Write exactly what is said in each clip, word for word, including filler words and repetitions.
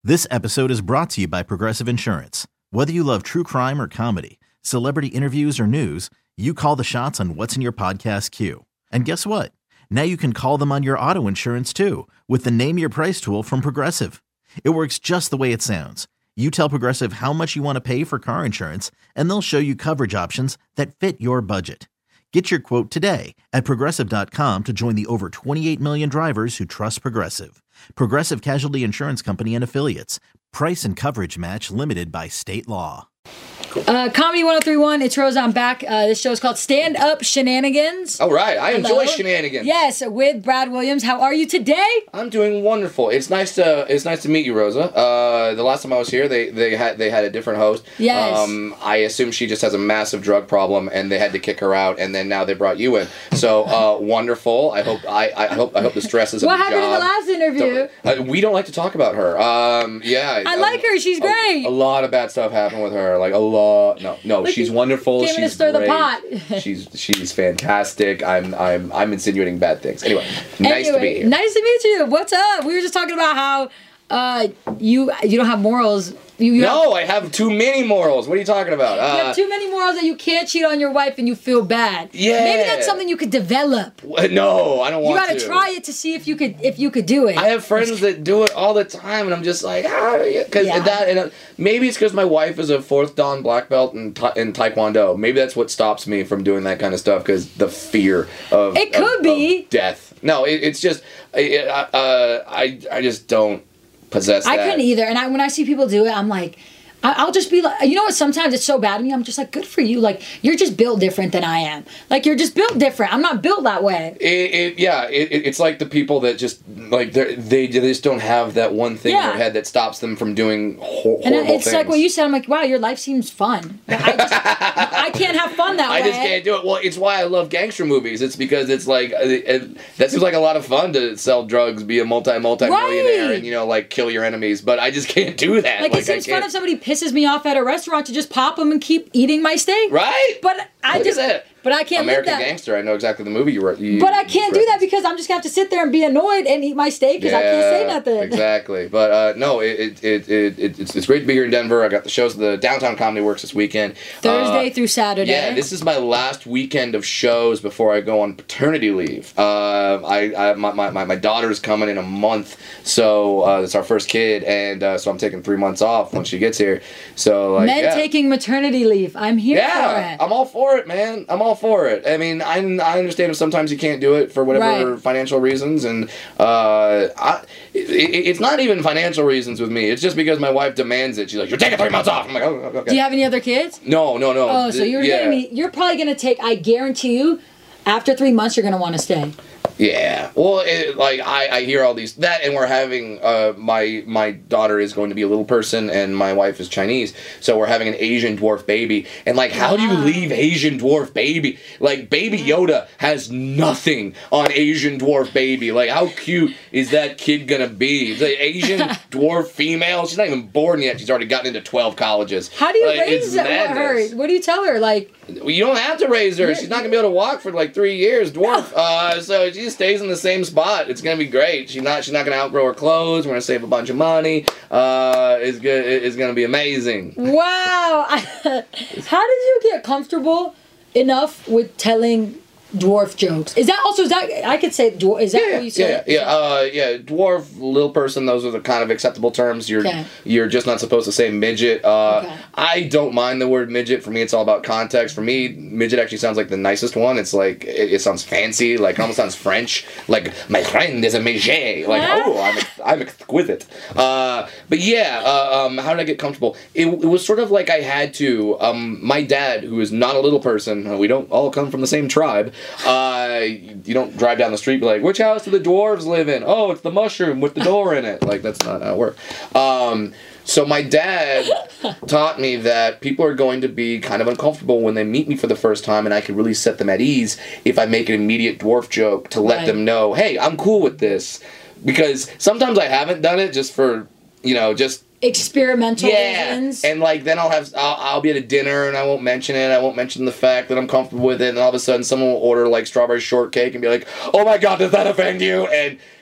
This episode is brought to you by Progressive Insurance. Whether you love true crime or comedy, celebrity interviews or news, you call the shots on what's in your podcast queue. And guess what? Now you can call them on your auto insurance too with the Name Your Price tool from Progressive. It works just the way it sounds. You tell Progressive how much you want to pay for car insurance, and they'll show you coverage options that fit your budget. Get your quote today at Progressive dot com to join the over twenty-eight million drivers who trust Progressive. Progressive Casualty Insurance Company and Affiliates. Price and coverage match limited by state law. Uh, Comedy one oh three point one, it's Rose, I'm back. Uh, this show is called Stand Up Shenanigans. All right, I Hello. enjoy shenanigans. Yes, with Brad Williams. How are you today? I'm doing wonderful. It's nice to it's nice to meet you, Rosa. Uh, the last time I was here, they, they had they had a different host. Yes. Um, I assume she just has a massive drug problem, and they had to kick her out, and then now they brought you in. So uh, wonderful. I hope I, I hope I hope the stresses of What the happened job. in the last interview? Uh, we don't like to talk about her. Um, yeah. I like her. She's a, great. A lot of bad stuff happened with her. Like a lot. No, no. Like, she's wonderful. came in to She's stir the great. pot. she's she's fantastic. I'm I'm I'm insinuating bad things. Anyway, nice Anyway, to be here. Nice to meet you. What's up? We were just talking about how uh, you you don't have morals. You, you No, have, I have too many morals. What are you talking about? you Uh, have too many morals that you can't cheat on your wife and you feel bad. Yeah. Maybe that's something you could develop. no, I don't You want gotta to. try it to see if you could if you could do it. I have friends that do it all the time, and I'm just like, ah, because Yeah. that. And uh, maybe it's because my wife is a fourth dan black belt in, ta- in Taekwondo. Maybe that's what stops me from doing that kind of stuff, because the fear of It could of- be. of death. No, it, it's just, I, uh, I I just don't possess that. I couldn't either. And I, when I see people do it, I'm like, I, I'll just be like, you know what? Sometimes it's so bad to me. I'm just like, good for you. Like, you're just built different than I am. Like, you're just built different. I'm not built that way. It, it yeah, it, it- it's like the people that just like they're- they they just don't have that one thing in Yeah. their head that stops them from doing hor- And horrible it's things. like what you said. I'm like, wow, your life seems fun. But I just, I can't have fun that I way. just can't do it. Well, it's why I love gangster movies. It's because it's like it, it, that seems like a lot of fun to sell drugs, be a multi multi millionaire, Right. and you know like kill your enemies. But I just can't do that. Like, Like, it seems I fun can't. if somebody pisses me off at a restaurant to just pop them and keep eating my steak. Right? But I Look just, at that. but I can't American live that. Gangster. I know exactly the movie you were. You, But I you can't do that referenced. because I'm just gonna have to sit there and be annoyed and eat my steak because I can't say Yeah, nothing. Exactly. But uh, no, it, it, it, it, it, it's, it's great to be here in Denver. I got the shows, the Downtown Comedy Works this weekend. Thursday Uh, through Saturday. Yeah, this is my last weekend of shows before I go on paternity leave. Uh, I, I my, my, my, my daughter's coming in a month, so uh, it's our first kid, and uh, so I'm taking three months off when she gets here. So like, Men yeah. taking maternity leave. I'm here Yeah, for it. I'm all for it, man. I'm all for it. I mean, I, I understand if sometimes you can't do it for whatever Right. financial reasons, and uh, I, it, it- it's not even financial reasons with me. It's just because my wife demands it. She's like, "You're taking three months off." I'm like, "Oh, okay." Do you have any other kids? No, no, no. Oh, so you're yeah. getting me. You're probably gonna take. I guarantee you, after three months, you're gonna want to stay. Yeah. Well, it, like I, I hear all these that, and we're having uh my my daughter is going to be a little person, and my wife is Chinese, so we're having an Asian dwarf baby. And like, how do you Wow. leave Asian dwarf baby? Like, Baby Yoda has nothing on Asian dwarf baby. Like, how cute is that kid gonna be? The Asian dwarf female. She's not even born yet. She's already gotten into twelve colleges. How do you Like, raise it's that, her? madness. What do you tell her? Like, Well, you don't have to raise her. She's not gonna be able to walk for like three years, dwarf. Uh, so she just stays in the same spot. It's gonna be great. She's not. She's not gonna outgrow her clothes. We're gonna save a bunch of money. Uh, it's good. It's gonna be amazing. wow. How did you get comfortable enough with telling dwarf jokes? Is that also is that I could say dwarf? Is that Yeah, what you said? yeah, yeah, uh, yeah. Dwarf, little person. Those are the kind of acceptable terms. You're Okay. you're just not supposed to say midget. Uh, Okay. I don't mind the word midget. For me, it's all about context. For me, midget actually sounds like the nicest one. It's like it, it sounds fancy. Like it almost sounds French. Like my friend is a midget. Like What? oh, I'm ex- I'm exquisite. Uh, but yeah, uh, um, how did I get comfortable? It, it was sort of like I had to. Um, my dad, who is not a little person. uh, We don't all come from the same tribe. Uh, you, you don't drive down the street and be like, which house do the dwarves live in? Oh, it's the mushroom with the door in it. Like, that's not how it works. Um, so my dad taught me that people are going to be kind of uncomfortable when they meet me for the first time, and I can really set them at ease if I make an immediate dwarf joke to let Right. them know, hey, I'm cool with this. Because sometimes I haven't done it just for, you know, just Experimental yeah, reasons. and like then I'll have I'll, I'll be at a dinner and I won't mention it. I won't mention the fact that I'm comfortable with it. And all of a sudden, someone will order like strawberry shortcake and be like, "Oh my god, does that offend you?" And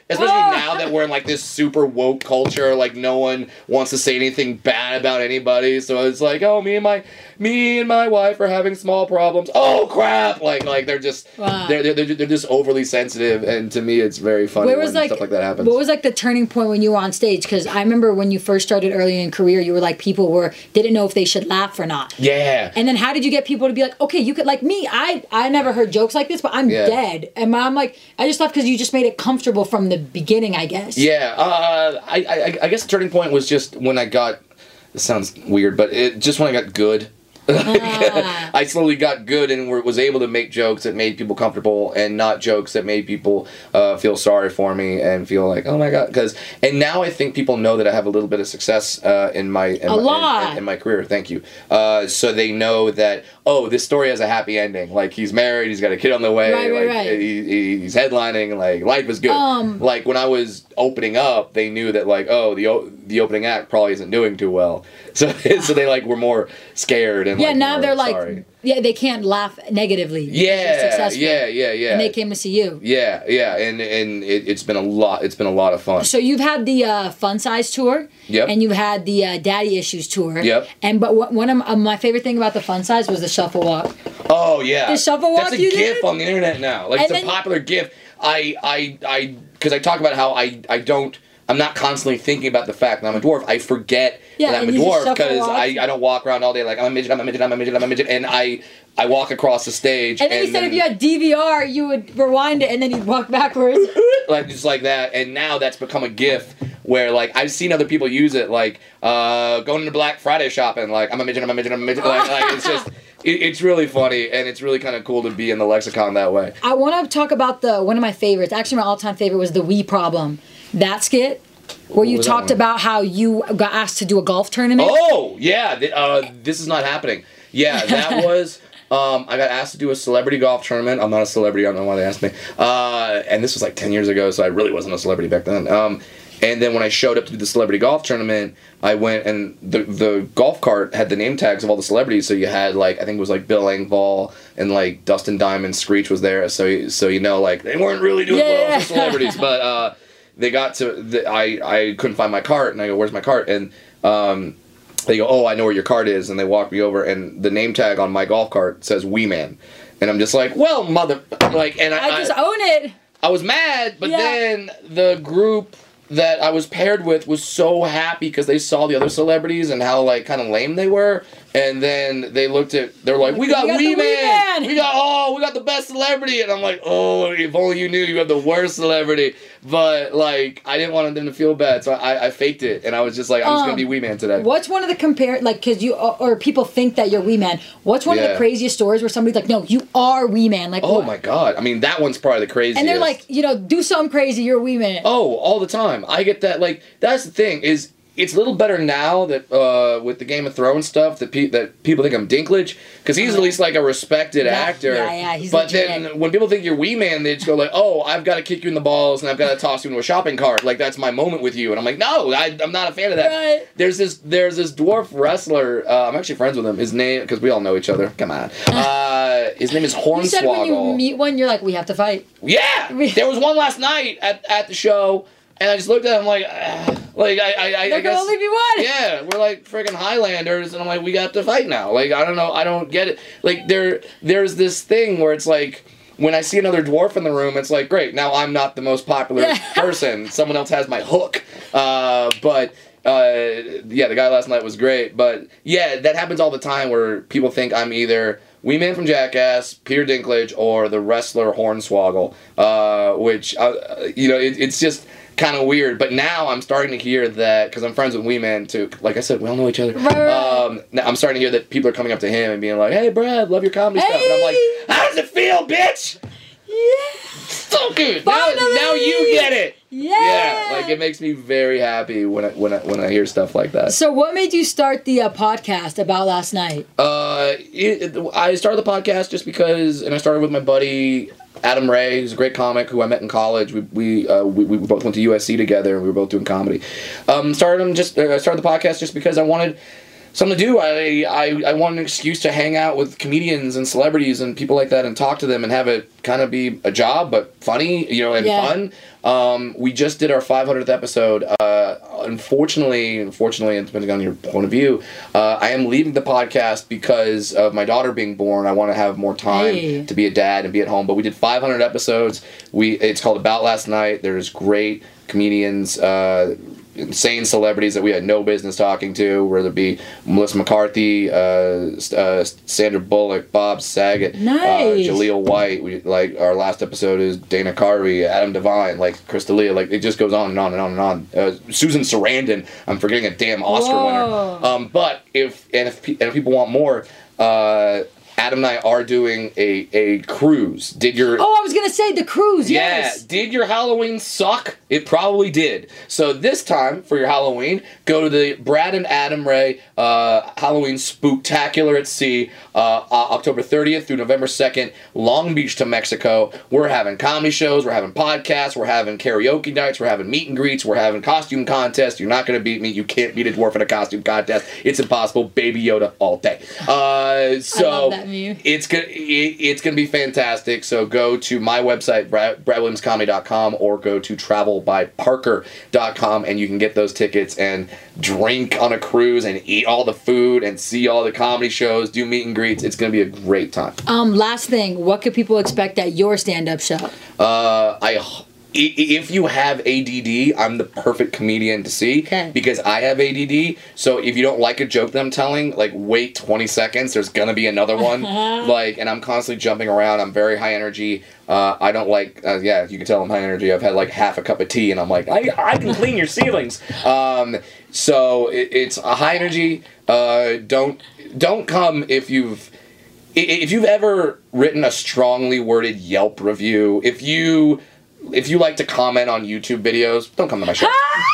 especially Oh. now that we're in like this super woke culture. Like no one wants to say anything bad about anybody, so it's like, oh, me and my me and my wife are having small problems. Oh crap! Like like they're just Wow. they're, they're they're just overly sensitive, and to me, it's very funny Where when was like, stuff like that happens. what was like the turning point when you were on stage? Because I remember when you first started early in career, you were like people were didn't know if they should laugh or not. Yeah. And then how did you get people to be like, okay, you could like me? I I never heard jokes like this, but I'm Yeah. dead. And I'm like, I just thought because you just made it comfortable from the beginning, I guess. Yeah, uh, I, I I guess the turning point was just when I got. This sounds weird, but it just when I got good. Ah. I slowly got good and were, was able to make jokes that made people comfortable and not jokes that made people uh, feel sorry for me and feel like, oh my god, because and now I think people know that I have a little bit of success uh, in my in, A my, lot. in, in, in my career. Thank you. Uh, so they know that oh, this story has a happy ending. Like he's married, he's got a kid on the way. Right, right, like right. He, he's headlining. Like life is good. Um, like when I was opening up, they knew that like oh the o- the opening act probably isn't doing too well. So so they like were more scared and Yeah, like, now more they're like, sorry. yeah, they can't laugh negatively. because they're Yeah, successful. yeah, yeah, yeah. And they came to see you. Yeah, yeah, and and it, it's been a lot. It's been a lot of fun. So you've had the uh, Fun Size tour, Yep. and you've had the uh, Daddy Issues tour, Yep. And but what, one of my, uh, my favorite thing about the Fun Size was the Shuffle Walk. Oh yeah, The shuffle walk That's a you gif did? on the internet now. Like And it's a then- popular gif. I I I because I talk about how I I don't. I'm not constantly thinking about the fact that I'm a dwarf. I forget Yeah, that I'm a and you just dwarf shuffle because walk. I, I don't walk around all day like I'm a midget, I'm a midget, I'm a midget, I'm a midget, and I I walk across the stage. And then he said if you had D V R, you would rewind it and then you'd walk backwards. like just like that, and now that's become a gif where like I've seen other people use it, like uh, going to Black Friday shopping, like I'm a midget, I'm a midget, I'm a midget, like, like it's just it, it's really funny and it's really kind of cool to be in the lexicon that way. I want to talk about the one of my favorites. Actually, my all-time favorite was the We Problem. That skit where you was that talked one? about how you got asked to do a golf tournament. Oh yeah, th- uh, this is not happening. Yeah, that was. Um, I got asked to do a celebrity golf tournament. I'm not a celebrity. I don't know why they asked me. Uh, and this was like ten years ago, so I really wasn't a celebrity back then. Um, and then when I showed up to do the celebrity golf tournament, I went and the the golf cart had the name tags of all the celebrities. So you had like I think it was like Bill Engvall and like Dustin Diamond, Screech was there. So so you know like they weren't really doing well Yeah. for celebrities, but uh, they got to the, I I couldn't find my cart, and I go, where's my cart? And um, they go, oh, I know where your cart is, and they walk me over, and the name tag on my golf cart says Wee Man, and I'm just like, well, mother, like, and I, I just I, own it. I was mad, but Yeah. then the group that I was paired with was so happy because they saw the other celebrities and how like kind of lame they were, and then they looked at, they're like, we got, We got Wee the Wee Man, Man. we got, oh, we got the best celebrity, and I'm like, oh, if only you knew you had the worst celebrity, but like I didn't want them to feel bad, so I, I faked it, and I was just like, I'm just gonna Um, be Wee Man today. What's one of the compare like because you or people think that you're Wee Man? What's one of Yeah. the craziest stories where somebody's like, no, you are Wee Man? Like, Oh what- my god! I mean, that one's probably the craziest. And they're like, you know, do something crazy, you're Wee Man. oh, all the time. I get that. Like, that's the thing is, it's a little better now that uh, with the Game of Thrones stuff that pe- that people think I'm Dinklage because he's at least like a respected Yeah, actor. yeah, yeah, he's But legit. then when people think you're Wee Man, they just go like, oh, I've got to kick you in the balls and I've got to toss you into a shopping cart. Like that's my moment with you. And I'm like, no, I, I'm not a fan of that. Right. There's this there's this dwarf wrestler. Uh, I'm actually friends with him. His name because we all know each other. Come on. Uh, his name is Hornswoggle. You said when you meet one, you're like, we have to fight. Yeah, We- there was one last night at, at the show, and I just looked at him like, ah, like I I, I, There I can guess only be one. yeah, we're like freaking Highlanders, and I'm like, we got to fight now. Like I don't know, I don't get it. Like there there's this thing where it's like when I see another dwarf in the room, it's like great. Now I'm not the most popular Yeah. person. Someone else has my hook. Uh, but. Uh, yeah, the guy last night was great, but yeah, that happens all the time where people think I'm either Wee Man from Jackass, Peter Dinklage, or the wrestler Hornswoggle, uh, which, uh, you know, it, it's just kind of weird. But now I'm starting to hear that, because I'm friends with Wee Man too, like I said, we all know each other. Right, right, right. Um, now I'm starting to hear that people are coming up to him and being like, hey, Brad, love your comedy stuff. And I'm like, Hey! how does it feel, bitch? Yeah. So good. Now, Finally! now you get it. Yeah. Yeah, like it makes me very happy when I, when I, when I hear stuff like that. So what made you start the uh, podcast about last night? Uh, it, it- I started the podcast just because, and I started with my buddy Adam Ray, who's a great comic who I met in college. We we uh, we, we both went to U S C together, and we were both doing comedy. Um, started them just uh, started the podcast just because I wanted something to do. I, I I want an excuse to hang out with comedians and celebrities and people like that and talk to them and have it kind of be a job, but funny, you know, and Yeah. fun. Um, we just did our five hundredth episode. Uh, unfortunately, unfortunately, and depending on your point of view, uh, I am leaving the podcast because of my daughter being born. I want to have more time Hey. to be a dad and be at home. But we did five hundred episodes. We It's called About Last Night. There's great comedians, uh, insane celebrities that we had no business talking to, whether it be Melissa McCarthy, uh, uh, Sandra Bullock, Bob Saget, Nice. uh, Jaleel White. We like our last episode is Dana Carvey, Adam Devine, like Chris D'Elia. Like it just goes on and on and on and on. Uh, Susan Sarandon. I'm forgetting a damn Oscar Whoa. winner. Um, but if and if pe- and if people want more. Uh, Adam and I are doing a, a cruise. Did your Oh, I was gonna say the cruise. yeah, Yes. did your Halloween suck? It probably did. So this time for your Halloween, go to the Brad and Adam Ray uh, Halloween Spooktacular at Sea, uh, October thirtieth through November second, Long Beach to Mexico. We're having comedy shows, we're having podcasts, we're having karaoke nights, we're having meet and greets, we're having costume contests. You're not going to beat me. You can't beat a dwarf in a costume contest. It's impossible. Baby Yoda all day. Uh, so I love that meme. it's gonna it, it's gonna be fantastic. So go to my website brad williams comedy dot com or go to travel by parker dot com and you can get those tickets and drink on a cruise and eat all the food and see all the comedy shows, do meet and greets. It's gonna be a great time. Um, last thing, what could people expect at your stand-up show? Uh, I. I- If you have A D D, I'm the perfect comedian to see Okay. because I have A D D. So if you don't like a joke that I'm telling, like wait twenty seconds. There's gonna be another one. Like, and I'm constantly jumping around. I'm very high energy. Uh, I don't like. Uh, yeah, you can tell I'm high energy. I've had like half a cup of tea, and I'm like, I I can clean your ceilings. Um, so it, it's a high energy. Uh, don't don't come if you've. If you've ever written a strongly worded Yelp review, if you if you like to comment on YouTube videos, don't come to my show.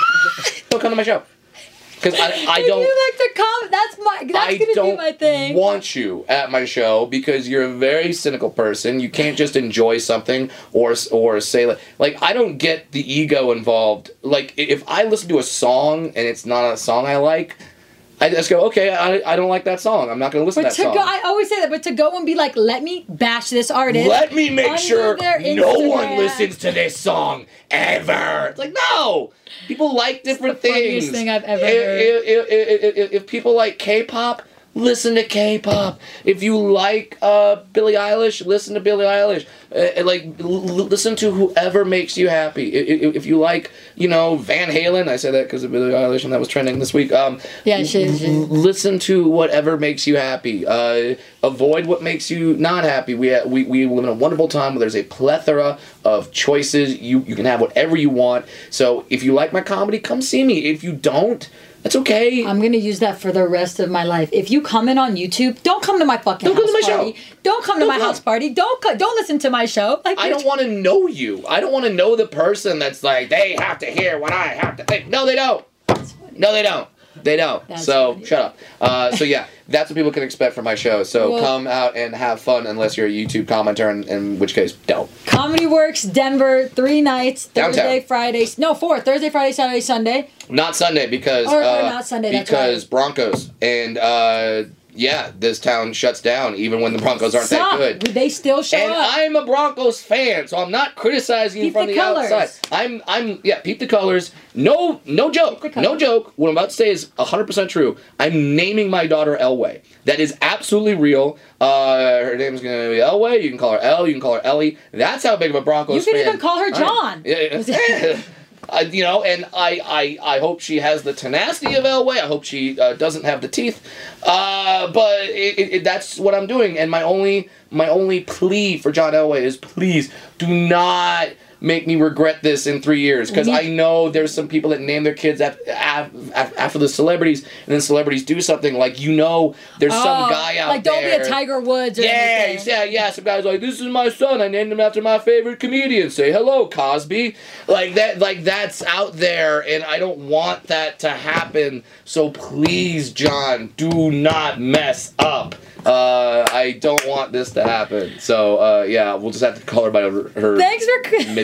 Don't come to my show. Because I, I If don't. you like to comment, that's my. That's I gonna don't be my thing. want you at my show because you're a very cynical person. You can't just enjoy something or or say like like I don't get the ego involved. Like if I listen to a song and it's not a song I like, I just go, okay, I, I don't like that song. I'm not going to listen But to to that go, song. I always say that. But to go and be like, let me bash this artist. Let me make under sure their no one Instagram. listens to this song ever. It's like, no! People like different the funniest things. thing I've ever if, heard. If, if, if, if people like K-pop, listen to K-pop. If you like uh, Billie Eilish, listen to Billie Eilish. Uh, like, l- listen to whoever makes you happy. If, if you like, you know, Van Halen, I said that because of Billie Eilish and that was trending this week. Um, Yeah, she is. l- listen to whatever makes you happy. Uh, avoid what makes you not happy. We, ha- we we live in a wonderful time where there's a plethora of choices. You you can have whatever you want. So if you like my comedy, come see me. If you don't, that's okay. I'm gonna use that for the rest of my life. If you comment on YouTube, don't come to my fucking Don't house come to my party. show. Don't come to Don't my come. house party. Don't co- don't listen to my show. Like I don't want to know you. I don't want to know the person that's like, they have to hear what I have to think. No, they don't. No, they don't. They don't. That's so funny. shut up. Uh, so yeah, that's what people can expect from my show. So Well- come out and have fun unless you're a YouTube commenter, in, in which case, don't. Comedy Works Denver, three nights, Thursday, Downtown. Friday, no four, Thursday, Friday, Saturday, Sunday. Not Sunday because Or- or uh, not Sunday, that's because right. Broncos and uh, yeah, this town shuts down even when the Broncos aren't Suck. that good. Would they still show And up? I'm a Broncos fan, so I'm not criticizing you Peep from the the, colors. outside. I'm, I'm, yeah, peep the colors. No, no joke, Peep the no colors. joke. What I'm about to say is one hundred percent true. I'm naming my daughter Elway. That is absolutely real. Uh, her name's gonna be Elway. You can call her Elle. You can call her Ellie. That's how big of a Broncos You can fan even call her I am. John. Yeah, yeah. Uh, you know, and I, I, I hope she has the tenacity of Elway. I hope she uh, doesn't have the teeth. Uh, but it, it, it, that's what I'm doing. And my only my only plea for John Elway is please do not make me regret this in three years. Because I know there's some people that name their kids after, after the celebrities, and then celebrities do something. Like, you know, there's Oh, some guy out like, there. don't be a Tiger Woods or Yeah, anything. yeah, yeah. Some guy's like, "This is my son. I named him after my favorite comedian. Say hello, Cosby." Like that. Like that's out there, and I don't want that to happen. So please, John, do not mess up. Uh, I don't want this to happen. So uh, yeah, we'll just have to call her by her, her Thanks for middle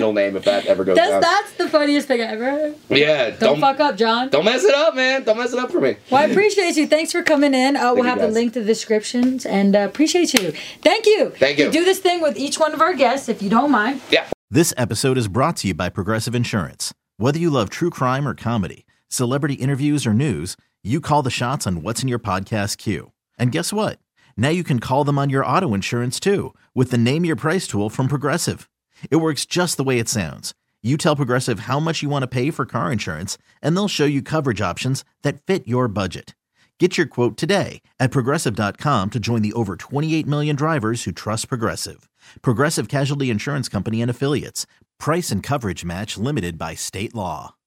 middle name if that ever goes That's down. that's the funniest thing ever. Yeah. Don't, Don't, fuck up, John. Don't mess it up, man. Don't mess it up for me. Well, I appreciate you. Thanks for coming in. Uh, we'll you, have the guys. link to the descriptions, and uh, appreciate you. Thank you. Thank you. We do this thing with each one of our guests, if you don't mind. Yeah. This episode is brought to you by Progressive Insurance. Whether you love true crime or comedy, celebrity interviews or news, you call the shots on what's in your podcast queue. And guess what? Now you can call them on your auto insurance too with the Name Your Price tool from Progressive. It works just the way it sounds. You tell Progressive how much you want to pay for car insurance, and they'll show you coverage options that fit your budget. Get your quote today at Progressive dot com to join the over twenty-eight million drivers who trust Progressive. Progressive Casualty Insurance Company and Affiliates. Price and coverage match limited by state law.